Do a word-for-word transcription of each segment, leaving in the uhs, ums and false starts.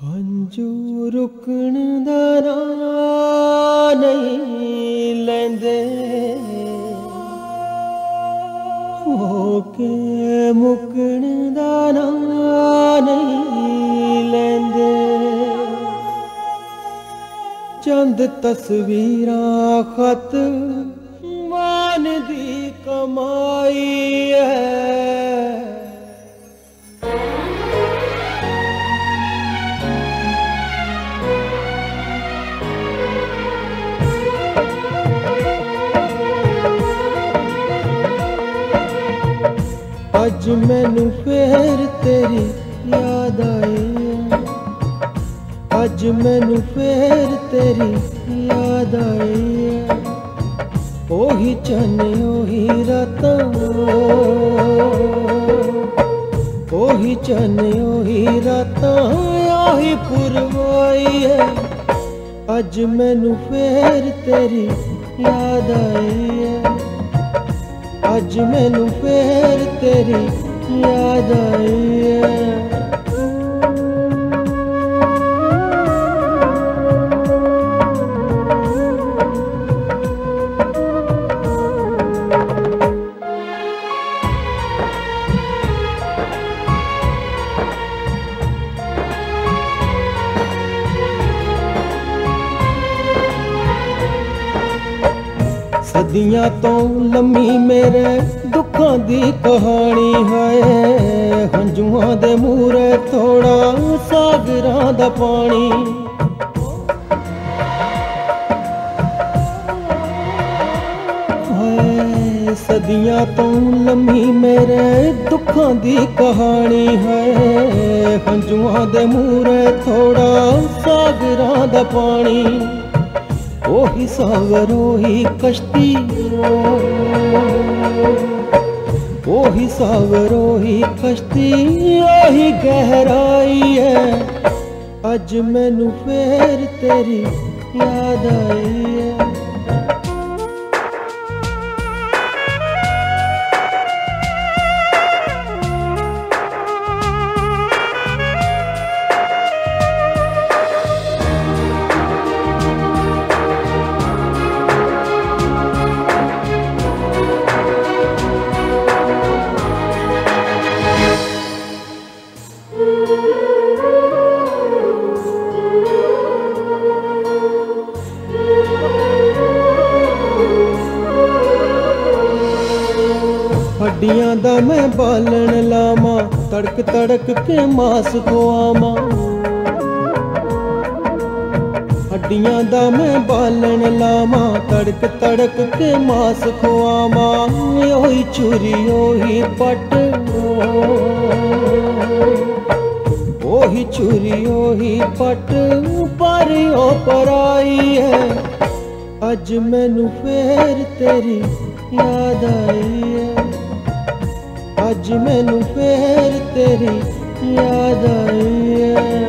हंजू रुकण दा नां नहीं लैंदे होके मुकण दा नां नहीं लैंदे। चंद तस्वीरां खत मान दी कमाई है। अज मैनू फेर तेरी याद आई है, अज मैनू फेर तेरी याद आई है। ओही चन्न ओही रातां, ओही चन्न ओही रातां ओही पुरवाई है। अज मैनू फेर तेरी याद आई है, अज मैनू फेर तेरी याद आई है। सदियां तो लम्मी मेरे दुखों दी कहानी है। हंजुआं दे मूरे थोड़ा सागरां दा पानी। है सदियां तो लम्मी मेरे दुखों दी कहानी है। हंजुआं दे मूरे थोड़ा सागरां दा पानी। ओही सागर ओही कश्ती, ओही सागर ओही कश्ती ओही गहराई है। अज मैनू फेर तेरी याद आई है। हड्डियां दा मैं बालन लावा, तड़क तड़क के मास खुआवा। हड्डियां दा मैं बालन लावा, तड़क तड़क के मास खुआवा। ओही चूरी ओही पट, ओही चूरी ओही पट पर ओ पराई है। अज मैनू फेर तेरी याद आई है, अज मैनू फेर तेरी याद आई है।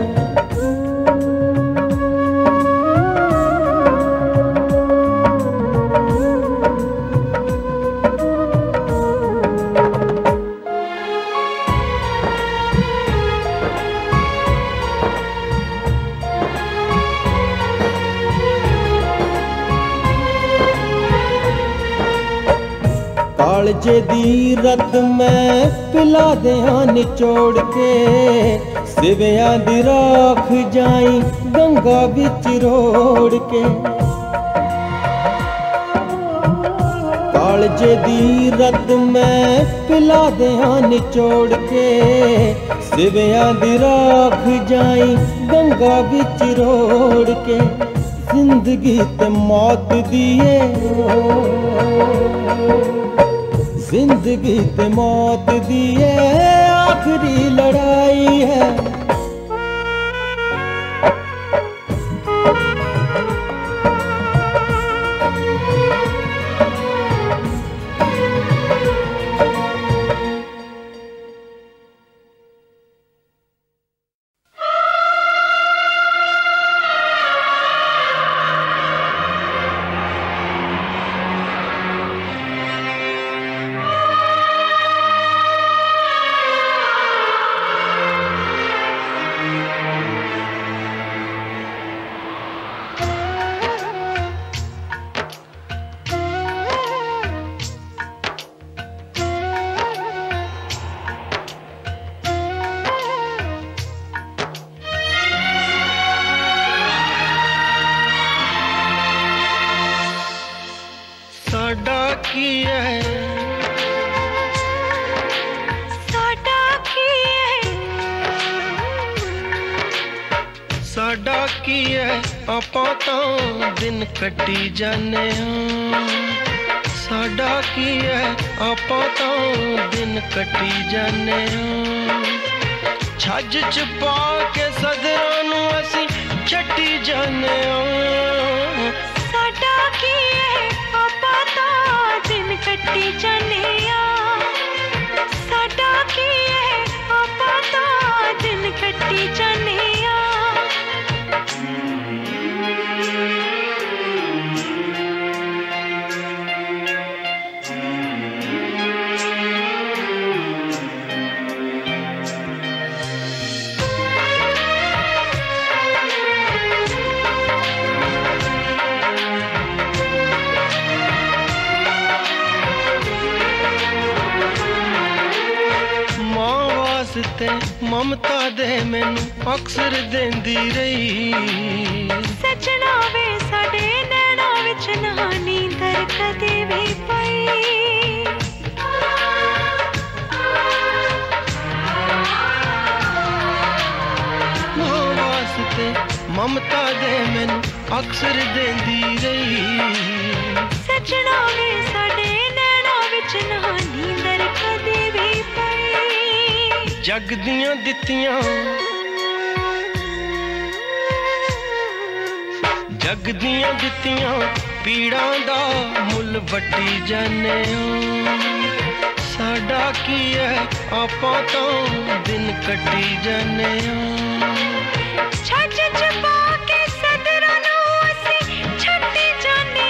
कालजे दी रत मैं पिला दियां निचोड़ के। सिवियां दी राख जाई गंगा बिच रोड़ के। कालजे दी रत मैं पिला दियां निचोड़ के। सिवियां दी राख जाई गंगा बिच रोड़ के। जिंदगी ते मौत दिए, जिंदगी ते मौत दी आखिरी लड़ाई है। साडा की है आपां तां दिन कट्टी जाने साडा की है आपां तां दिन कट्टी जाने छज च पा के सदरां नूं असीं छट्टी जाने साडा की है आपां तां दिन कट्टी जाने साडा की है आपां तां दिन कट्टी जाने ममता दे मैनू अक्सर देंदी रही सजना वे साडे नैना विच ना नींदर कदे भी पई मां वास्ते ममता दे मैनू अक्सर देंदी रही सजना वे साडे नैना विच ना नींदर कदे भी पई जग दियां दित्तियां जग दियां दित्तियां पीड़ां दा मुल वट्टी जाने साडा की है आपां तां दिन कट्टी जाने छज च पा के सदरां नूं असीं छट्टी जाने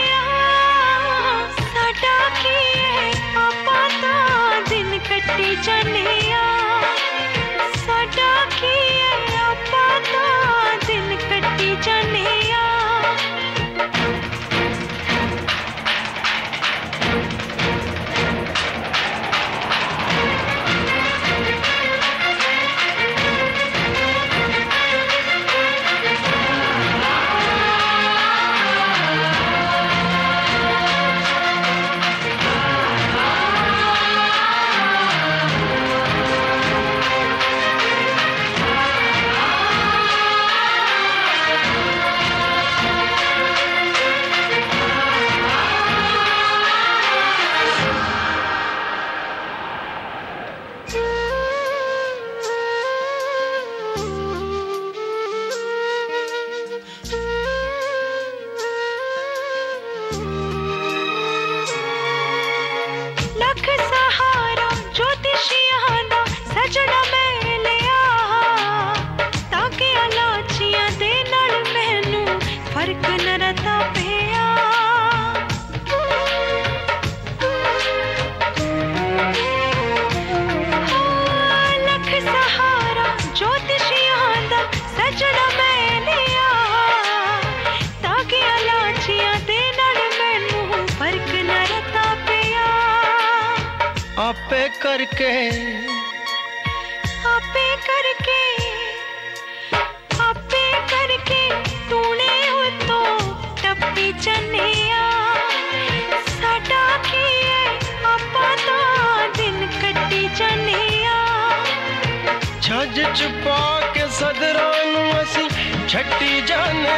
साडा की है आपां तां दिन कट्टी जाने साडा की है आपां तां दिन कट्टी जाने आपे करके आपे करके आपे करके तूने उतो टप्पी जनिया साडा की है आपां तां दिन कट्टी जनिया छज च पा के सदरां नूं असीं छट्टी जाने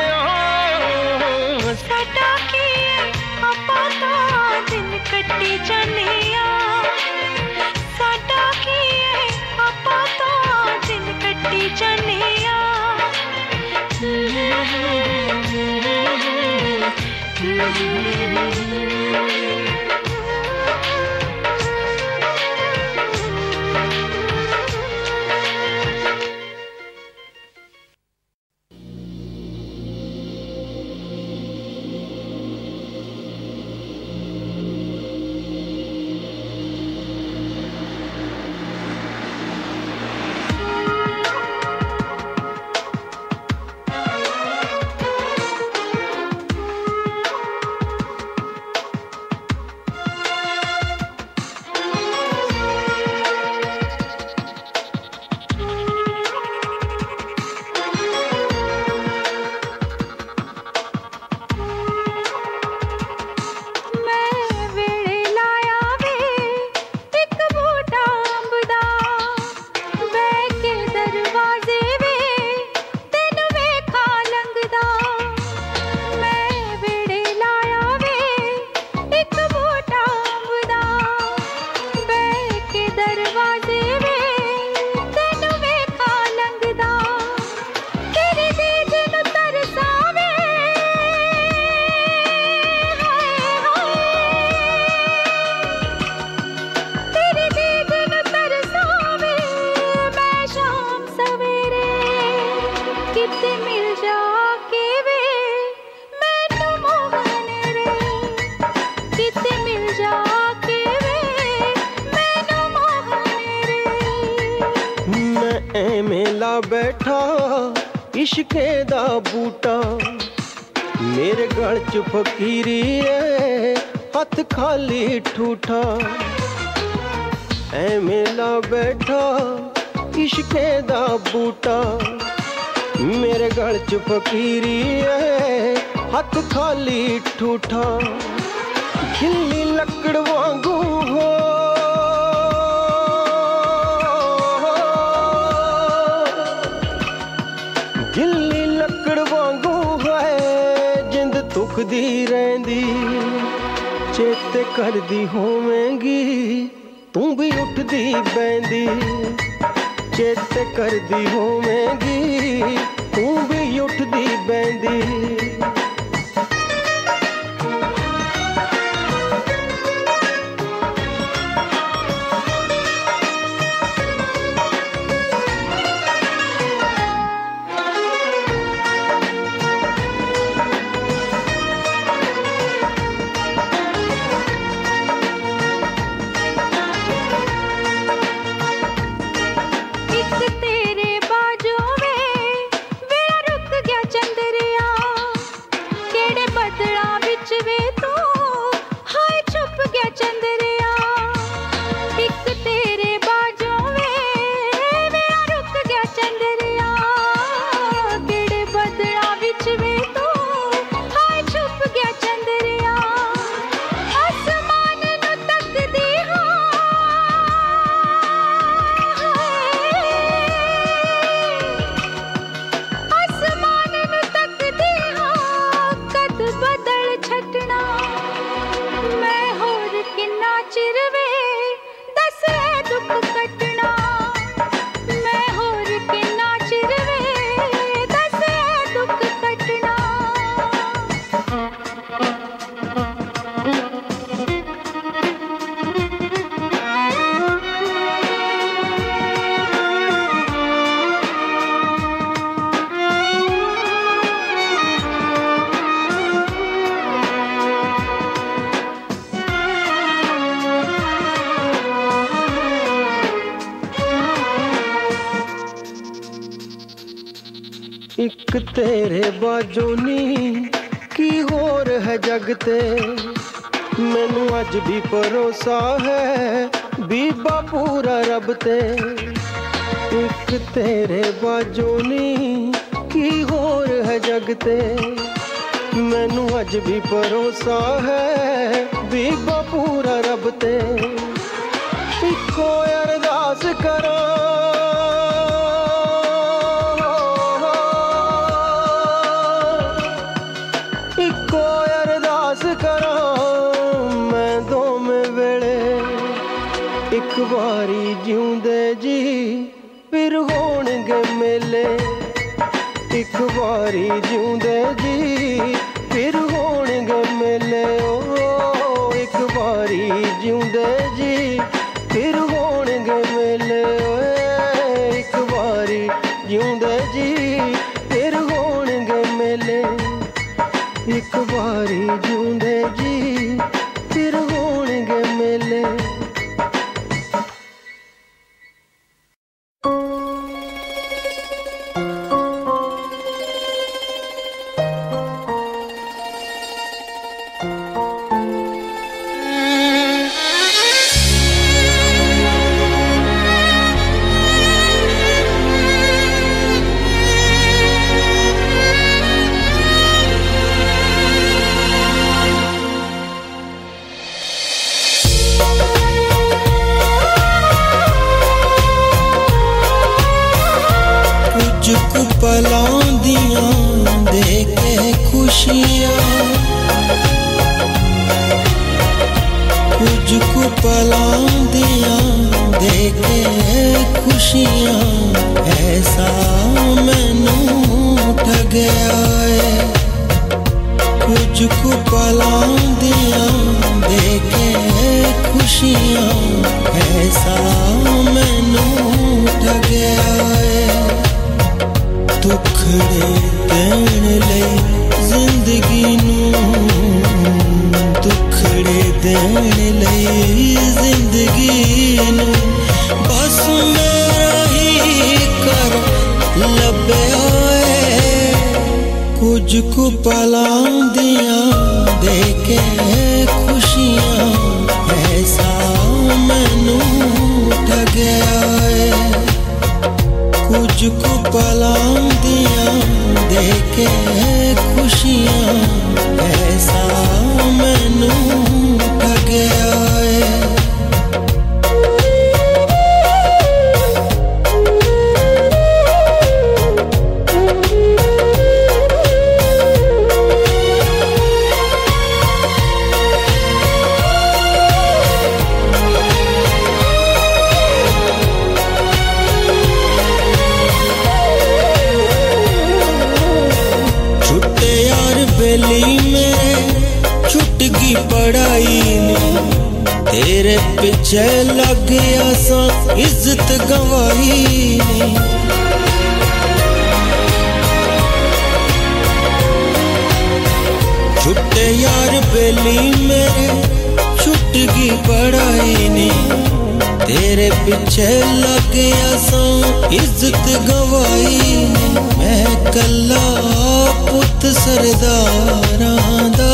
साडा की है आपां तां दिन कट्टी जनिया साडा की है आपां तां दिन कट्टी जनिया बैठा इश्के दा बूटा मेरे गल च फकीरी है हथ खाली ठूठा ऐ मेला बैठा इश्के दा बूटा मेरे गल च फकीरी है हथ खाली ठूठा खिल्ली लकड़ वांगू हो गिल्ली लकड़ वांगू है जिंद तुखदी रहिंदी चेते करदी होवेंगी तू भी उठदी बैंदी चेते करदी होवेंगी तू भी उठदी बैंदी एक तेरे बाजोनी की होर है जगते मैनू अज भी भरोसा है बीबा पूरा रब ते एक तेरे बाजोनी की होर है जगते मैनू अज भी भरोसा है बीबा पूरा रब ते इको अरदास करा एक बारी जिउंदे जी फिर होणगे मेले एक बारी जिउंदे जी फिर होणगे मेले ओ एक बारी जिउंदे जी फिर होणगे मेले एक बारी जिउंदे जी फिर होणगे मेले एक बारी जिउंदे जी फिर होणगे मेले पलां दियां दे के खुशियां कुछ को पलां दियां दे के खुशियां ऐसा मैनू ठगया है कुछ को पलां दियां दे के खुशियां ऐसा मैनू ठगया है दुखड़े देण लई जिंदगी नूं दुखड़े देण लई जिंदगी नूं बस मेरा ही कर ਲੱਭਿਆ ਏ ਕੁਝ ਕੁ ਪਲਾਂ ਦੀਆਂ ਦੇ ਕੇ ਖੁਸ਼ੀਆਂ ਐਸਾ ਮੈਨੂੰ ਠਗਿਆ ਏ ਕੁਝ ਕੁ ਪਲਾਂ ਦੀਆਂ ਦੇ ਕੇ ਖੁਸ਼ੀਆਂ ਐਸਾ ਮੈਨੂੰ ਠਗਿਆ ਏ बेली में छुट गई पढ़ाई ने तेरे पीछे लग गया सा इज्जत गवाई ने छुट्टे यार बेली मेरे छुट गई पढ़ाई ने तेरे पीछे लग गया सा इज्जत गवाई ने मैं कल्ला पुत सरदारां दा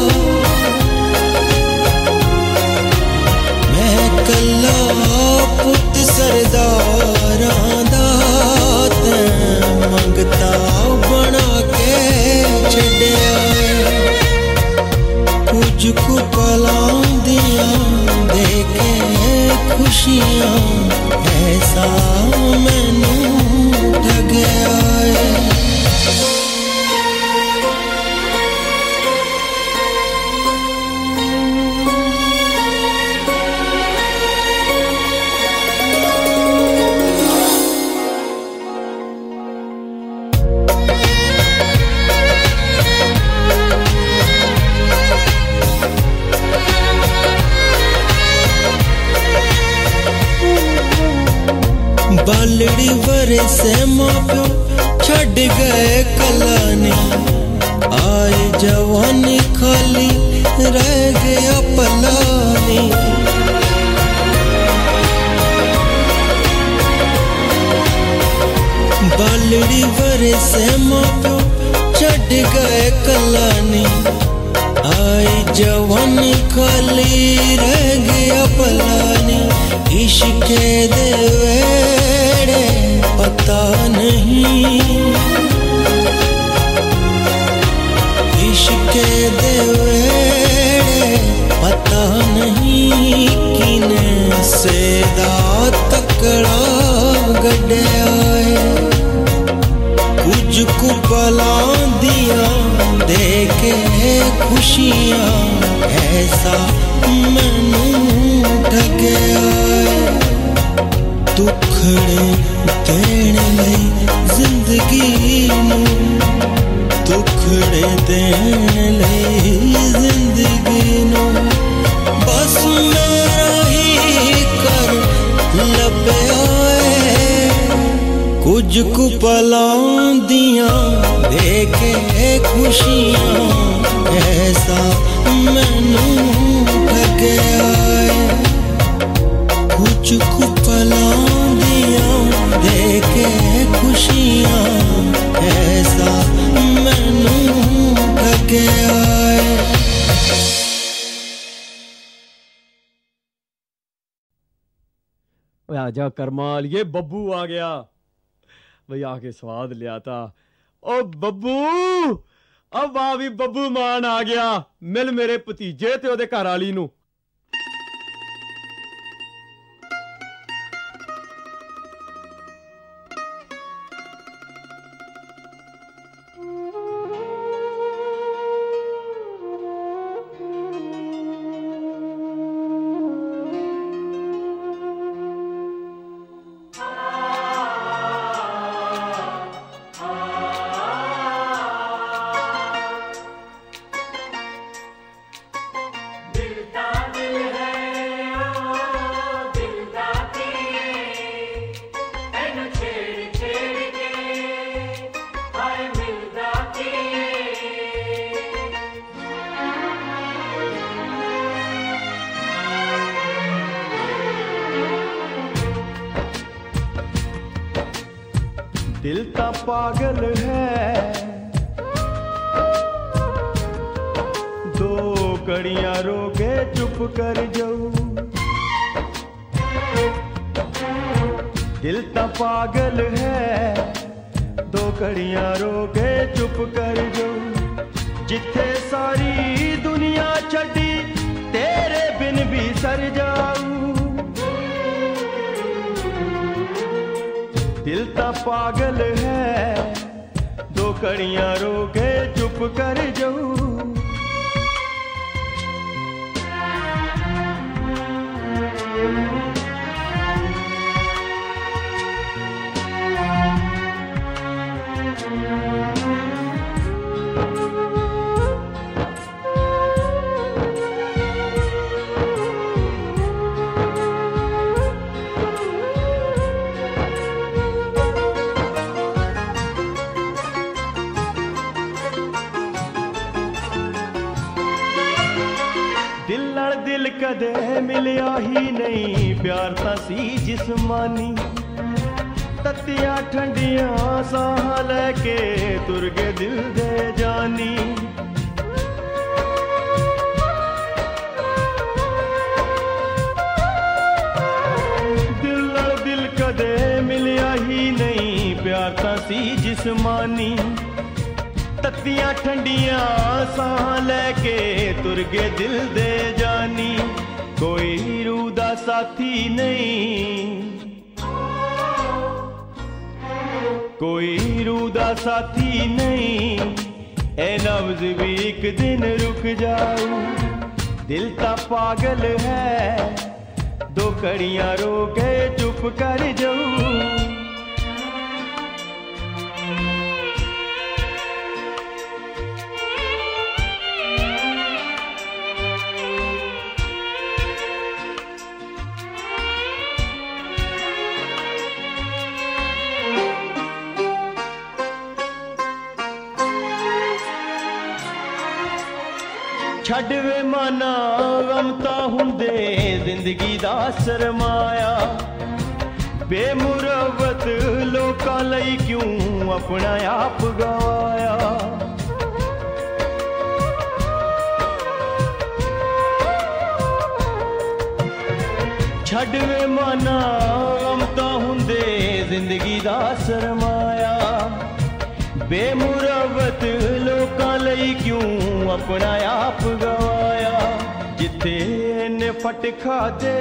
मैं कल्ला पुत सरदारां दा ते मंगता बना के छड्या कुछ कुछ पलां दियां दे के खुशियां ऐसा मैनू ठगया है बालड़ी वरे से माँ प्यो छड़ गए कलाने आए जवानी खाली रह गया पलाने बालड़ी वरे से माँ प्यो छड़ गए कलाने आए जवानी खाली रह गया पलाने इश्क दे वेड़े पता नहीं इश्क दे वेड़े पता नहीं किने सेदा तकड़ा गड्ढया है कुछ कु पलां दियां दे के खुशियां ऐसा मैनू ठगया दुखड़े देण लई जिंदगी नू दुखड़े देण लई जिंदगी नू बस मेरा ही कर लभया कुछ कु पलां दियां दे के खुशियां ऐसा मैनू ठगया कुछ कु पलां दियां दे के खुशियां ऐसा मैनू ठगया आजा करमाल ये बब्बू आ गया भाई आके स्वाद लिया था ओ बब्बू अब आ भी बब्बू मान आ गया मिल मेरे भतीजे ते ओदे घर वाली नू दिलता दिल ता पागल है, दो कड़ियां रोके चुप कर जाऊं। दिल ता पागल है, दो कड़ियां रोके चुप कर जाऊं। जिथे सारी दुनिया छड़ी तेरे बिन भी सर जाऊं। दिल ता पागल है, दो कड़ियां रोके चुप कर जाऊं। कदे मिलिया ही नहीं प्यार ता सी जिस्मानी। तत्तियां ठंडियां साह लैके तुर गए दिल दे जानी। दिल नाल दिल कदे मिलिया ही नहीं प्यार ता सी जिस्मानी। तत्तियां ठंडियां साह लैके तुर गए दिल दे जानी। कोई रूह दा साथी नहीं, कोई रूह दा साथी नहीं। ए नब्ज़ भी एक दिन रुक जाऊं। दिल ता पागल है, दो कड़ियां रोके चुप कर जाऊं। छड़ वे माना गम ता हुंदे जिंदगी दा सरमाया। बेमुरवत लोकां लई क्यों अपना आप गवाया। छड़ वे माना गम ता हुंदे जिंदगी दा सरमाया। बेमुरवत लोकां लई क्यों अपना आप गवाया। जिथे ने फट खादे,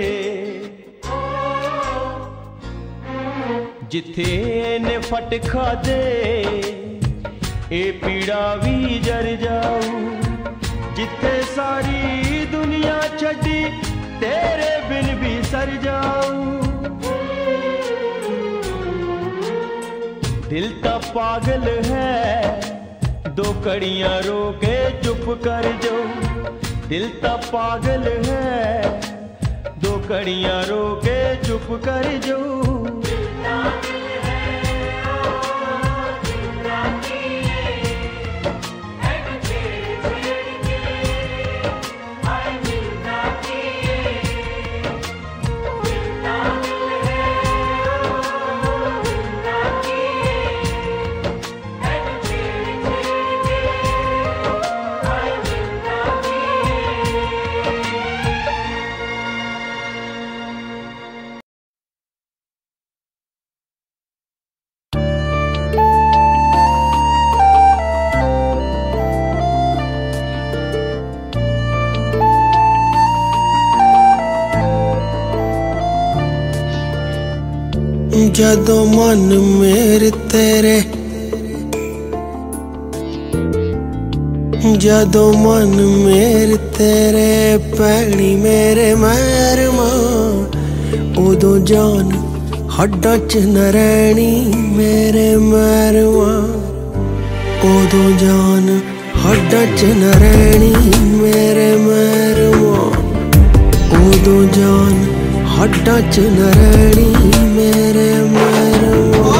जिथे ने फट खादे ए पीड़ा भी जर जाऊं। जिथे सारी दुनिया छड़ी तेरे बिन भी सर जाऊं। दिल ता पागल है, दो कड़ियां रोके चुप कर जाऊं। दिल ता पागल है, दो कड़ियां रोके चुप कर जाऊं। जदों मन मेरे तेरे, जदों मन मेरे तेरे पैनी मेरे मैरमा। उदों जान हड्डां च न रैनी मेरे मैरमा। उदों जान हड्डां च न रैनी मेरे मैरमा। उदों जान हड्डां च न रैनी मेरे मैरमा।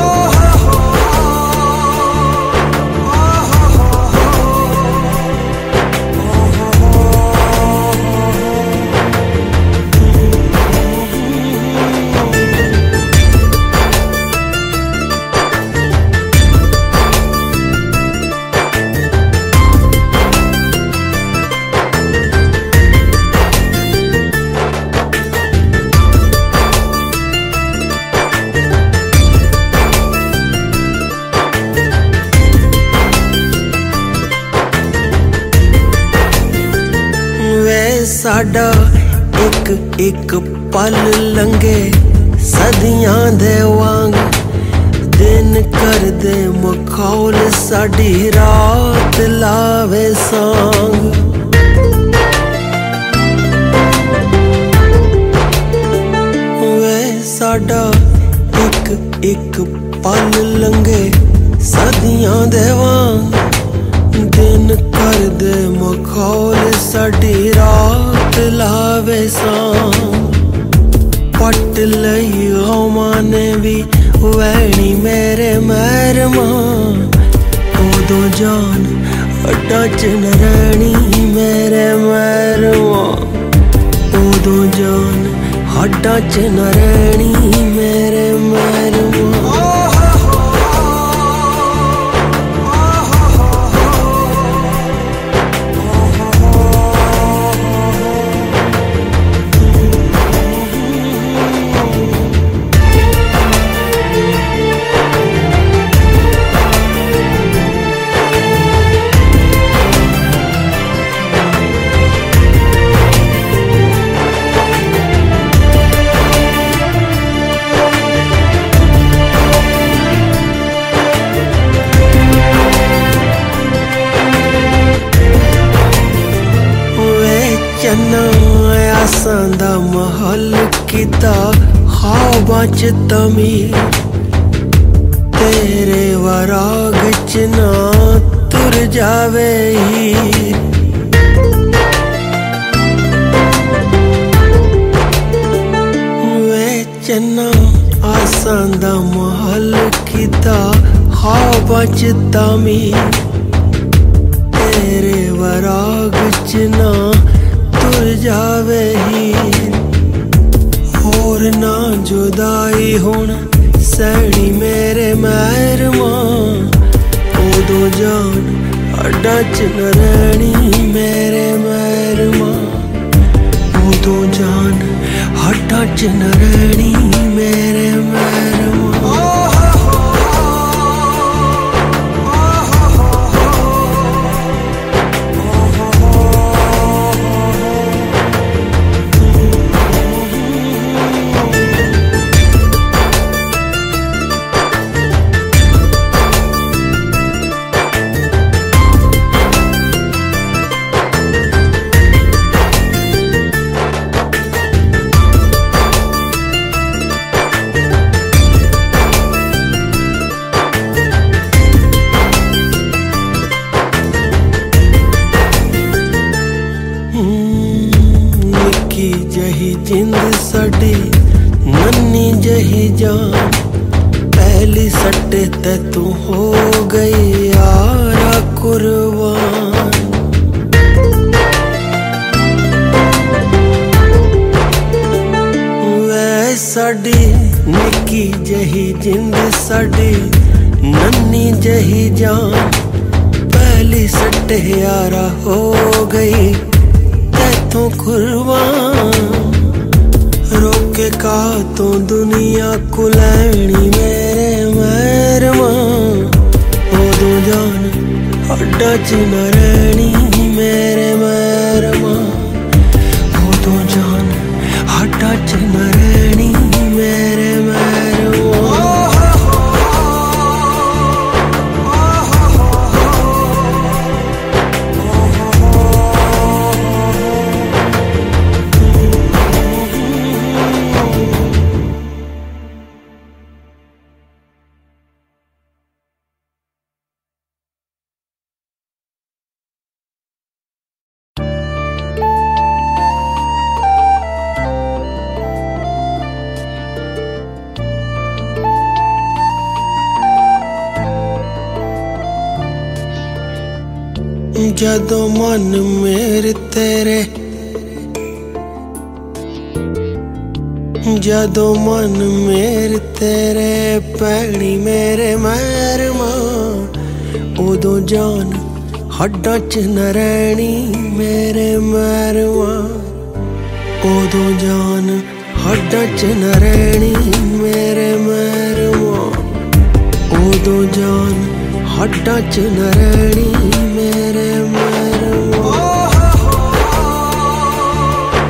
साडा एक एक पल लंघे सदियां दे वांग दिन कर दे मखौल साडी रात लावे सांग वे साडा एक एक पल लंघे सदियां दे वांग दिन कर दे मखौल साडी रात लावे सांग पट लई गौमां ने भी वैनी मेरे मैरमा उदों जान अड्डा च न रैनी मेरे मैरमा उदों जान अड्डा च न रैनी मेरे मैरमा आसां दा महल किता ख्वाबां च तमीर तेरे वराग च ना तुर जावे हीर वे चन्ना आसां दा महल किता ख्वाबां च तमीर तेरे वराग च ना जावे हीर होर ना जुदाई हुण सैनी मेरे मैरमा उदों जान अड्डा च न रैनी मेरे मैरमा उदों जान अड्डा च न रैनी मेरे मैरमा जिंद साडी नन्नी जही जान पहली सट्टे ते तू हो गई यारा कुर्बान वे साडी निक्की जही जिंद साडी नन्नी जही जान पहली सट्टे यारा हो गई तैथों कुर्बान रोके का तो दुनिया को लैनी मेरे मैरमा उदों जान अड्डा च न रैनी मेरे मैरमा उदों जान अड्डा च न रैनी मेरे मैरमा जदों मन मेरे तेरे जदों मन मेरे तेरे पैनी मेरे मैरमा उदों जान हड्डां च न रैनी मेरे मैरमा उदों जान हड्डां च न रैनी मेरे मैरमा उदों जान हड्डां च न रैनी मेरे मैरमा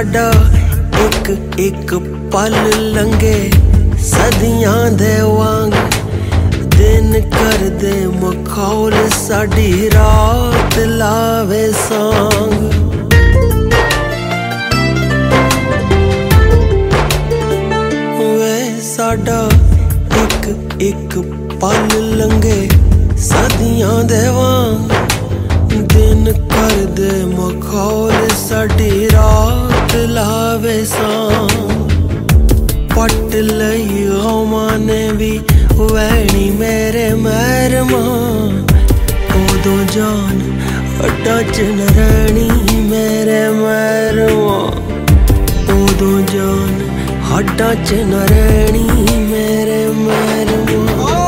साडा एक एक पल लंघे सदियां दे वांग दिन कर दे मखौल साडी रात लावे सांग वे साडा एक एक पल लंघे सदियां दे वांग दिन कर दे मखौल साडी रात लावे सांग पट लई गमां ने भी वैनी मेरे मैरमा उदों जान अड्डा च न रहनी मेरे मैरमा उदों जान अड्डा च न रहनी मेरे मैरमा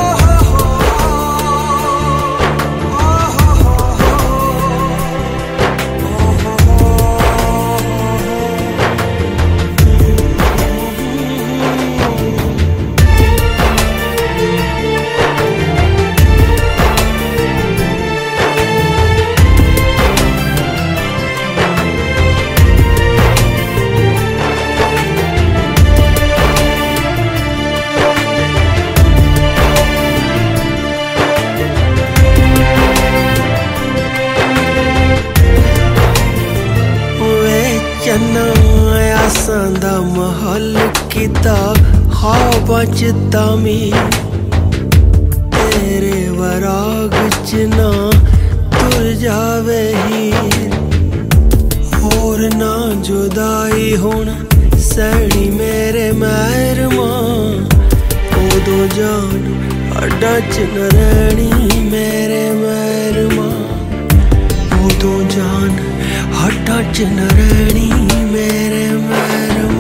आसां दा महल किता ख्वाबां च तामीर तेरे वराग च ना तुर जावे हीर होर ना जुदाई हुण सैनी मेरे मैरमा उदों जान अड्डा च न रहनी मेरे मैरमा उदों जान अड्डा च न रहनी मेरे मैरमा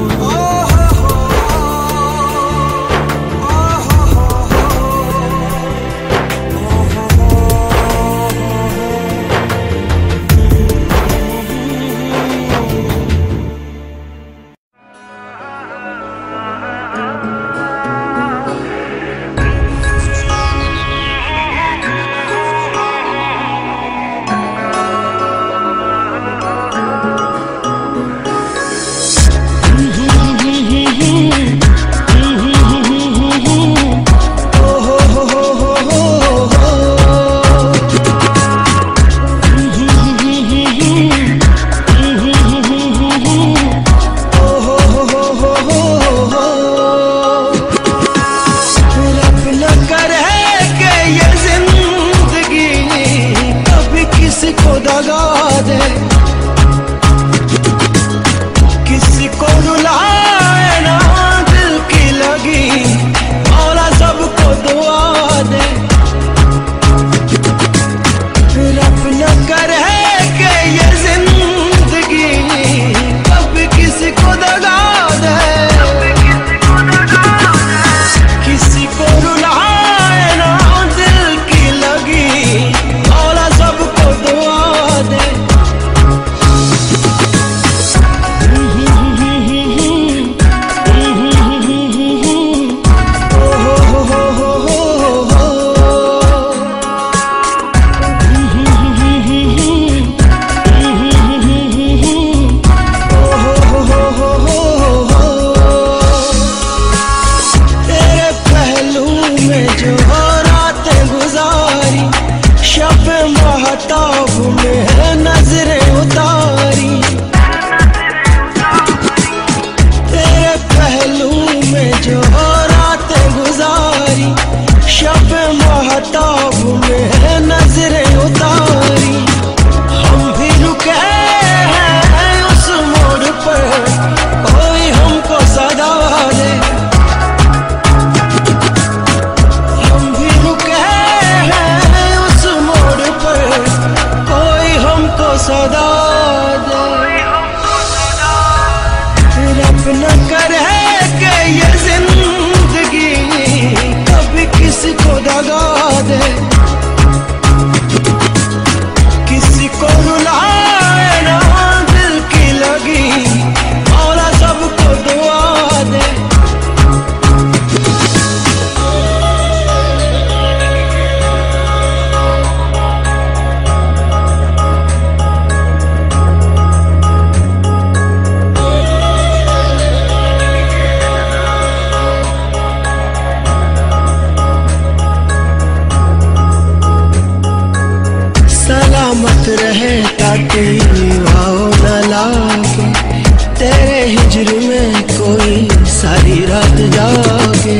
राती आओ न लागे, तेरे हिजर में कोई सारी रात जागे।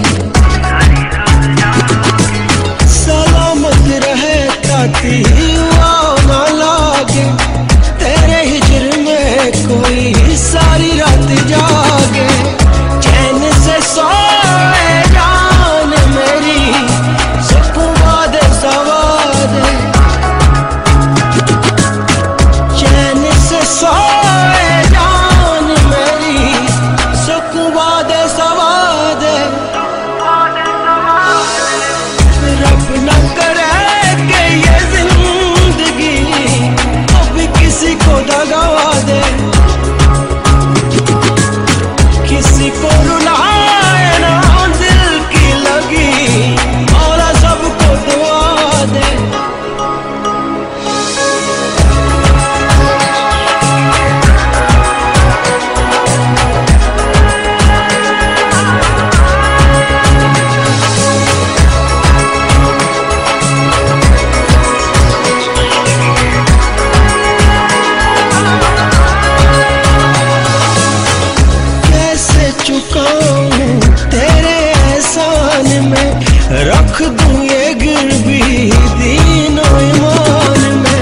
सलामत रहे राती आओ न लागे, तेरे हिजर में कोई सारी रात जागे। चैन से सोए जान मेरी, सुख वादे सवादे। चैन से सोए जान मेरी, सुख वादे सवादे। रब न करे कि ये जिंदगी अब किसी को दगा दे, किसी को रुलाए ना दिल की लगी, मौला सबको दुआ दे। चुकाऊं तेरे एहसान में, रख दूं ये गिरवी दीन और ईमान में।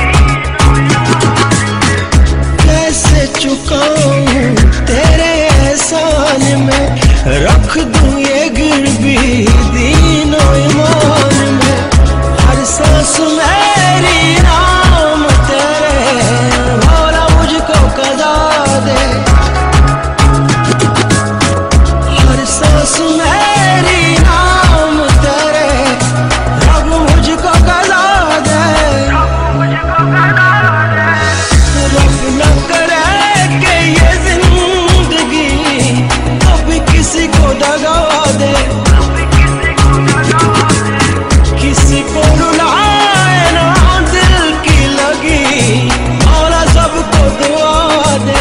कैसे चुकाऊं तेरे एहसान में, रख दूं ये गिरवी दीन और ईमान में। हर सांस मेरी नाम तेरे, मौला मुझको कदा दे। सांस मेरी नाम तेरे, रब मुझको गला दे। रब न करे कि ये जिंदगी अब किसी को दगा दे, किसी को रुलाए ना दिल की लगी, मौला सबको दुआ दे।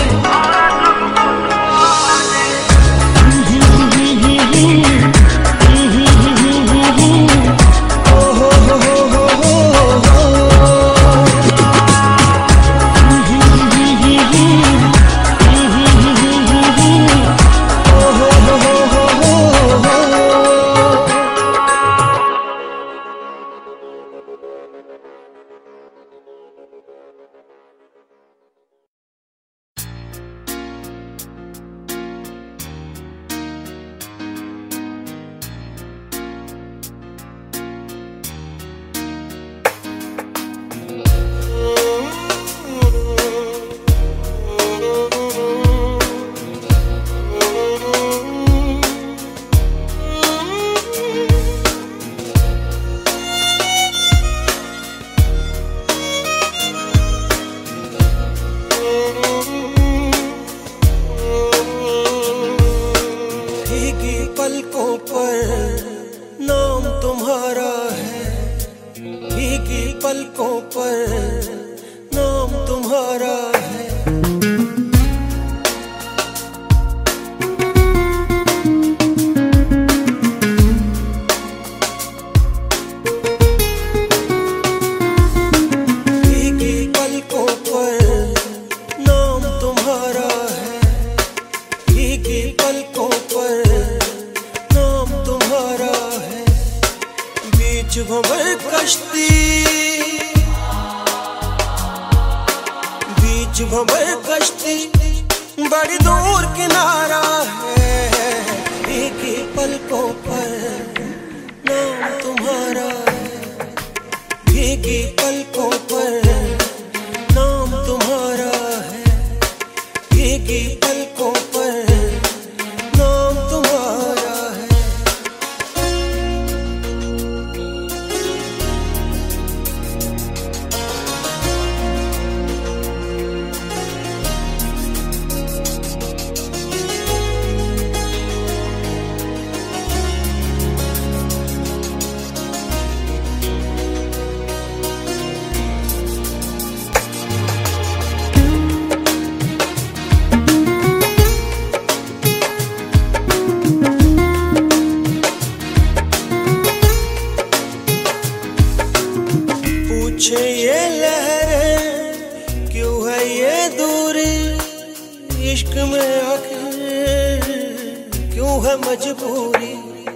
है मजबूरी।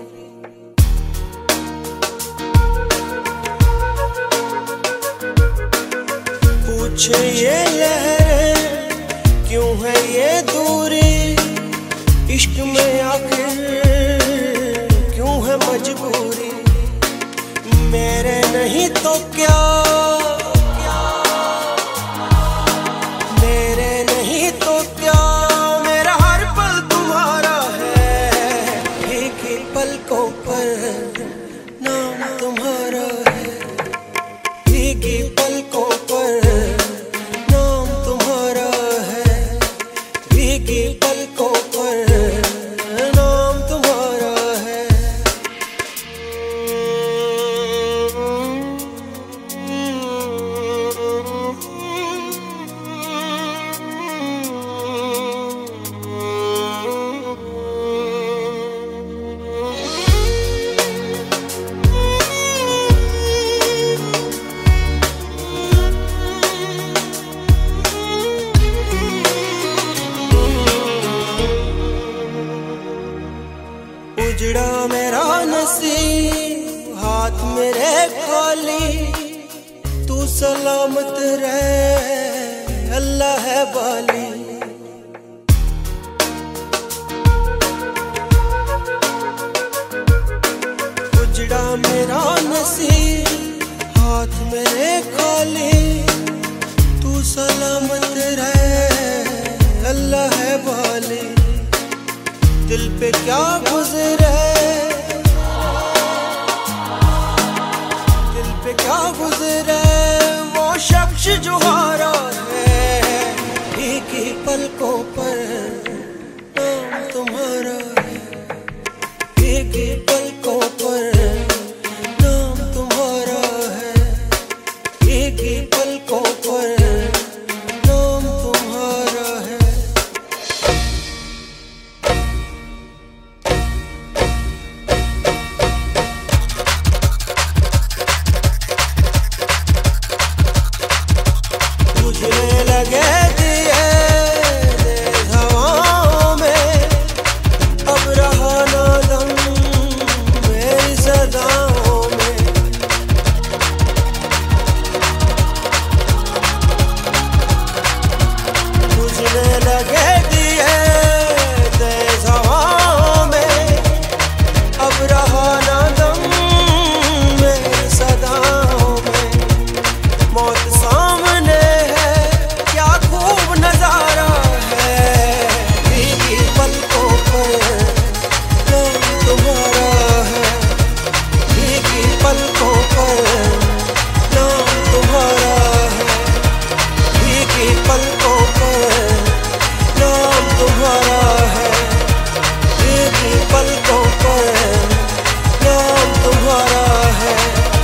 पूछे ये लहरें क्यों है ये दूरी, इश्क में आखिर क्यों है मजबूरी। मेरे नहीं तो क्या, मेरे नहीं तो क्या, मेरा हर पल तुम्हारा है। एक ही पलकों पर नाम तुम्हारा है, एक ही पलकों पर नाम तुम्हारा है, एक ही पलकों पर नाम तुम्हारा है। उजड़ा मेरा नसीब हाथ मेरे खाली, तू सलामत रहे अल्लाह है बाली। उजड़ा मेरा नसीब हाथ मेरे खाली, तू सलामत रहे अल्लाह है बाली। दिल पे क्या गुजरे, दिल पे क्या गुजरे वो शख्स जो हारा है। एक ही पलकों पर नाम तुम्हारा है, एक ही पलकों पर नाम तुम्हारा है, एक ही पलकों पर नाम तुम्हारा है। बुझने लगे दिए तेज हवाओं में, अब रहा ना दम मेरी सदाओं में। बुझने लगे दिए तेज हवाओं में, अब रहा ना दम मेरी सदाओं में। मौत सामने नजारा है, एक ही पलकों पर नाम तुम्हारा है, एक ही पलकों पर नाम तुम्हारा है, एक ही पलकों पर नाम तुम्हारा है, एक ही पलकों पर नाम तुम्हारा है।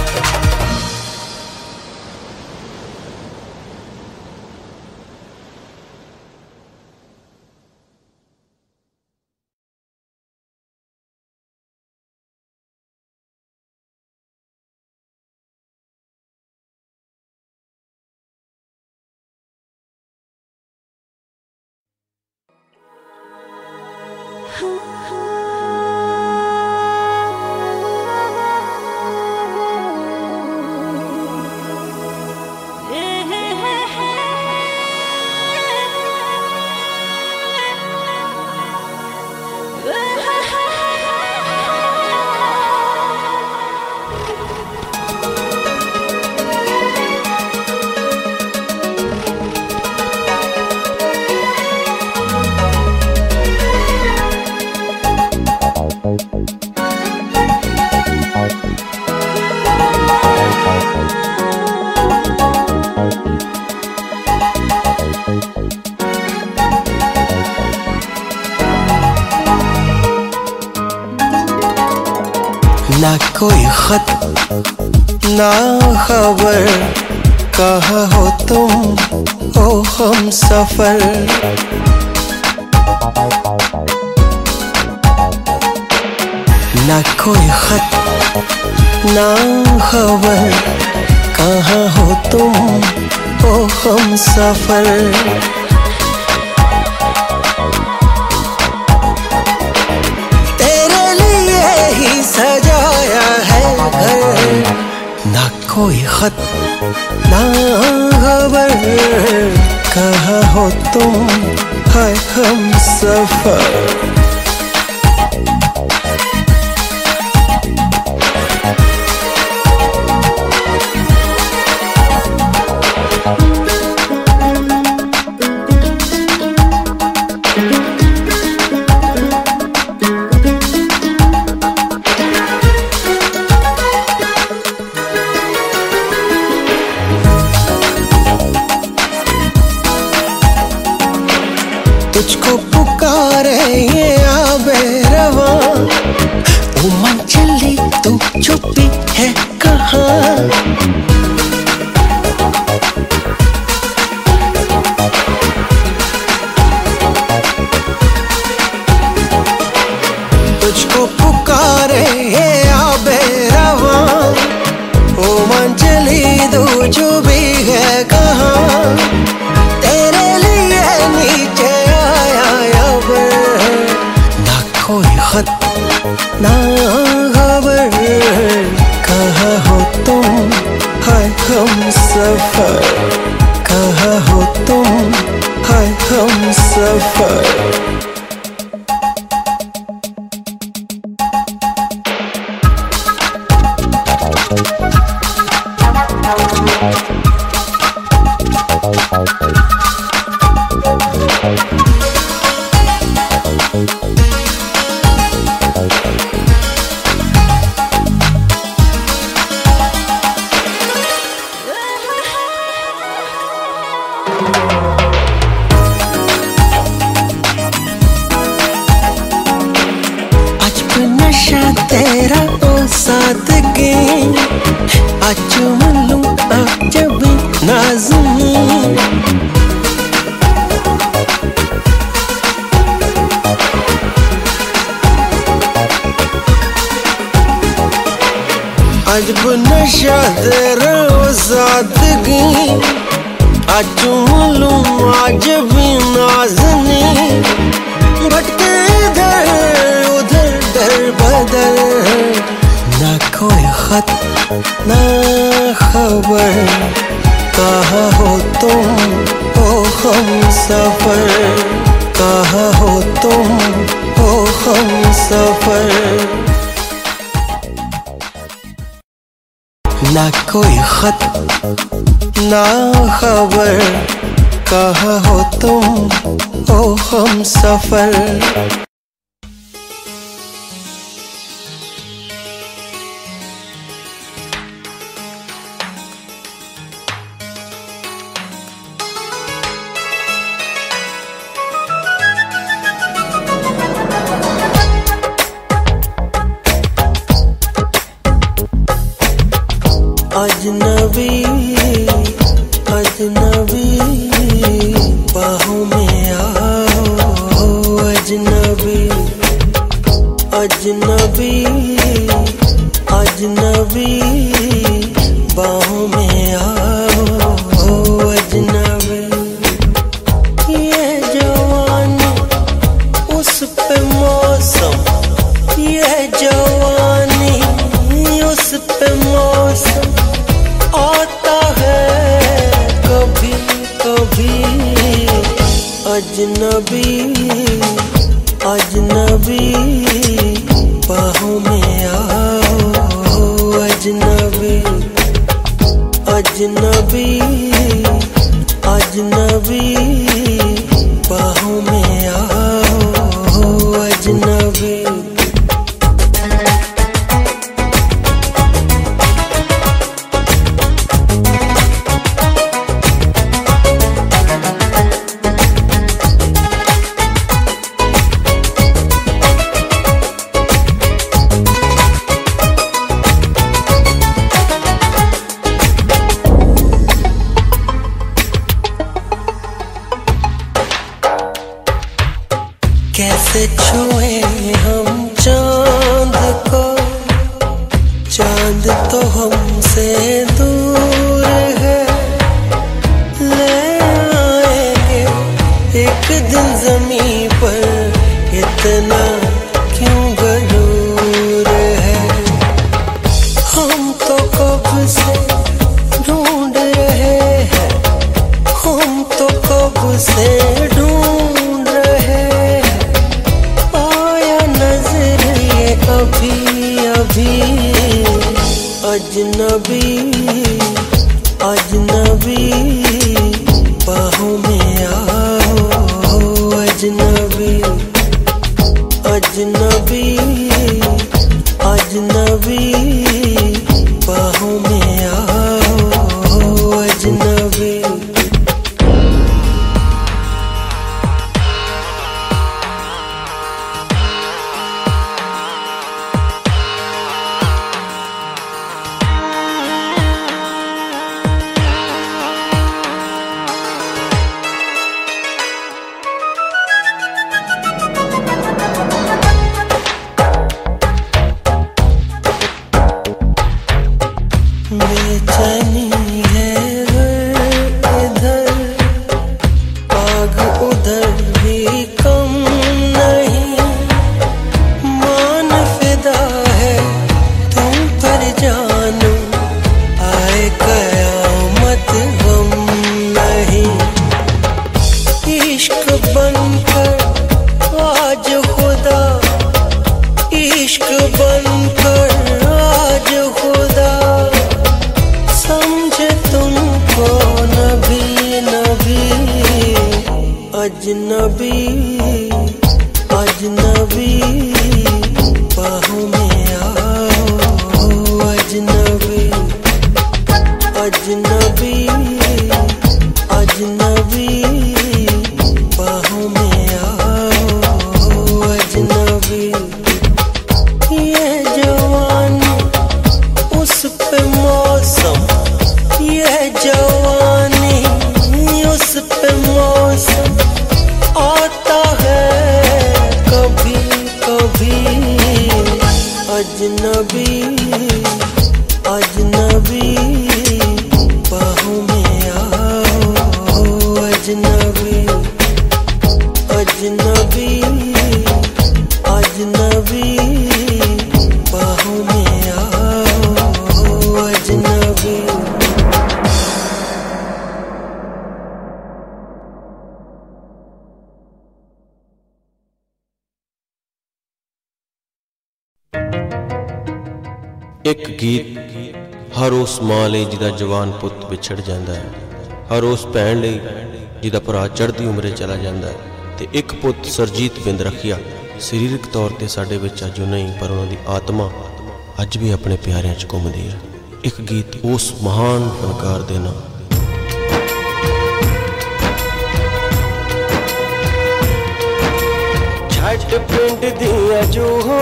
ना कोई खत ना खबर, कहाँ हो तुम ओ हम सफर। ना कोई खत ना खबर, कहाँ हो तुम ओ हम सफर। कोई खत ना खबर, कहाँ हो तुम है हम सफर। तुझको पुकारे ये आबे रवा, ओ मन चली तू चुपी है कहाँ। तुझको पुकारे ये आबे रवा, ओ मन चली तू चुपी है कहाँ। तेरे लिए नीचे कोई खत ना खबर, कहाँ हो तुम है हम सफर। कहाँ हो तुम है हम सफर। नशा तेरा ओ सादगी, आज चूम लूं आज भी नाज़नी। आज भी नशा तेरा ओ सादगी, आज चूम लूं आज भी नाज़नी। भटके इधर उधर दर बदर, ना कोई खत ना खबर, कहाँ हो तुम हो हम सफर। कहाँ हो तुम हो हम सफर। ना कोई खत ना खबर, कहाँ हो तुम हो हम सफर। अजनबी अजनबी बाहों में आओ, अजनबी अजनबी अजनबी बाहों में आओ, अजनबी। ये जवानी उस पे मौसम, ये जवानी उस पे मौसम आता है कभी कभी। अजनबी अजनबी बाहों में आओ, अजनबी अजनबी अजनबी बाहों में आओ, अजनबी। कैसे छुए हम अभी अभी अजनबी अजनबी बाहों में आओ अजनबी अजनबी अजनबी बाहों में आओ अजनबी बेचैनी है इधर आग उधर भी कम नहीं मान फिदा है तुम पर जानू आए कयामत हम नहीं इश्क बनकर आज खुदा इश्क बनकर आज खुदा समझे तुमको नबी नबी अजनबी अजनबी बाहों में आओ अजनबी अजनबी अजनबी बाहों में आओ अजनबी ये जवानी उस पे मौसम ये जवानी उस पे मौसम आता है कभी कभी अजनबी अजनबी बाहों में आओ अजनबी अजनबी अजनबी बाहों में आओ अजनबी एक गीत हर उस मां ਲਈ ਜਿਹਦਾ ਜਵਾਨ ਪੁੱਤ ਵਿਛੜ ਜਾਂਦਾ ਹੈ, ਹਰ ਉਸ ਭੈਣ ਲਈ ਜਿਹਦਾ ਭਰਾ ਚੜ੍ਹਦੀ ਉਮਰੇ ਚਲਾ ਜਾਂਦਾ ਹੈ, ਤੇ ਇੱਕ ਪੁੱਤ ਸਰਜੀਤ ਬਿੰਦ ਰਖੀਆ ਸਰੀਰਕ ਤੌਰ ਤੇ ਸਾਡੇ ਵਿੱਚ ਅੱਜ ਨਹੀਂ, ਪਰ ਉਹਨਾਂ ਦੀ ਆਤਮਾ ਅੱਜ ਵੀ ਆਪਣੇ ਪਿਆਰਿਆਂ 'ਚ ਘੁੰਮਦੀ ਹੈ। ਇੱਕ ਗੀਤ ਉਸ ਮਹਾਨ ਫਨਕਾਰ ਦੇ ਨਾਮ ਛੱਡ ਪਿੰਡ ਦੀਆਂ ਜੂਹਾਂ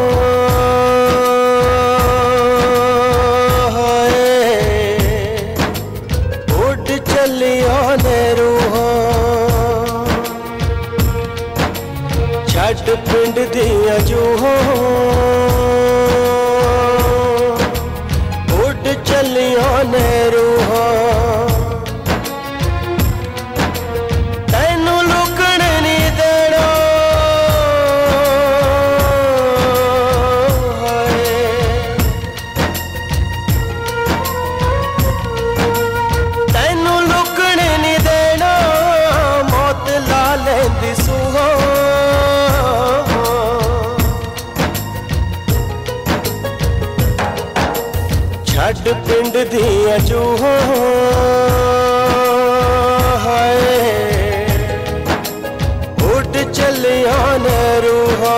ਛੱਡ ਪਿੰਡ ਦੀਆਂ ਜੂਹਾਂ ਉੱਡ ਚੱਲੀਆਂ ਨੇ ਰੂਹਾਂ ਤੈਨੂੰ ਲੁਕਣ ਨਹੀਂ ਦੇਣਾ ਤੈਨੂੰ ਲੁਕਣ ਨਹੀਂ ਦੇਣਾ ਮੌਤ ਲਾ ਲੈਂਦੀ ਸੂਹਾਂ ਛੱਡ ਪਿੰਡ ਦੀਆਂ ਜੂਹਾਂ ਹਾਏ ਉੱਡ ਚੱਲੀਆਂ ਨੇ ਰੂਹਾਂ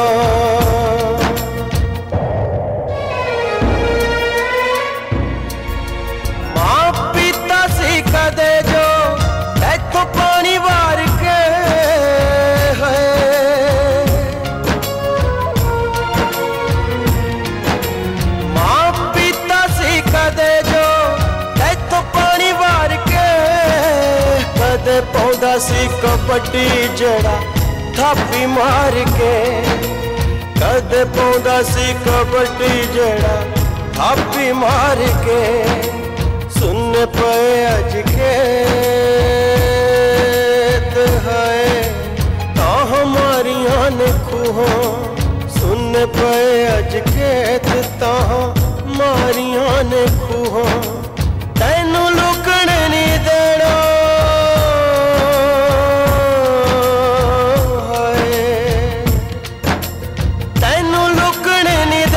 ਮਾਂ ਪੀਤਾ ਸੀ ਕਦੇ ਜੋ ਇੱਥੋਂ ਪਾਣੀ ਵਾਰ ਕੇ पौधा सी कबड्डी जड़ा थापी मार के कदे पौधा सी कबड्डी जड़ा थापी मार के सुनने पे अज के है ता हमारियां ने खूहों सुनने पे अज के ता हमारियां ने खूहों तैनू लुकण नहीं देना तैनू लुकण नहीं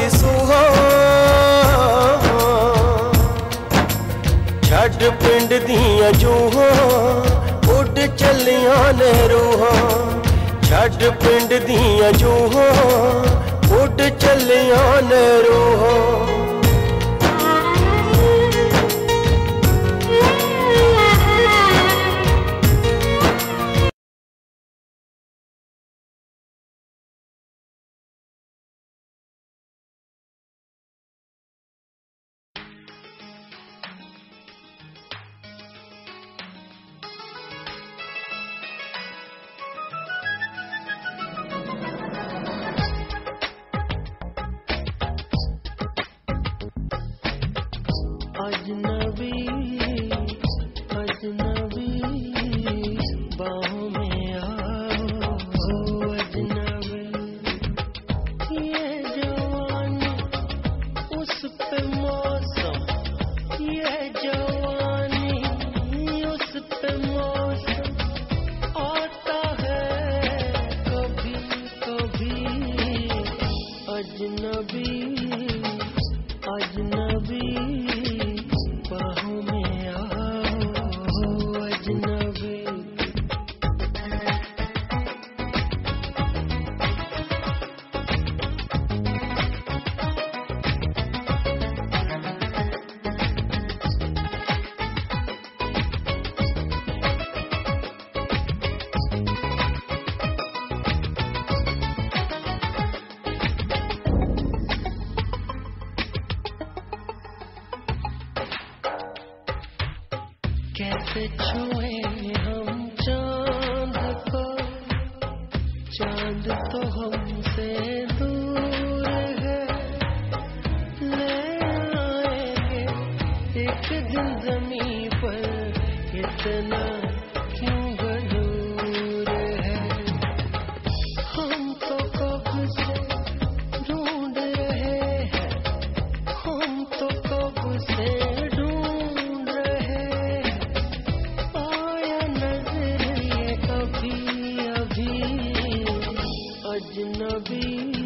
दी सूहा छड़ पिंड दियां जूहां उड़ चलियां ने रूहां छड़ पिंड दियां जूहां उड़ चलियां ने रूहां अजनबी अजनबी बाहों में आओ अजनबी ये जवानी उस पे मौसम ये जवानी उस पे मौसम आता है कभी कभी अजनबी अजनबी बाहों में आओ अजनबी कैसे छुए हम चांद को चांद तो हमसे दूर है ले आएंगे एक दिन ज़मीं पर इतना क्यों गरूर है हम तो कब से ढूंढ रहे हैं हम तो कब से अजनबी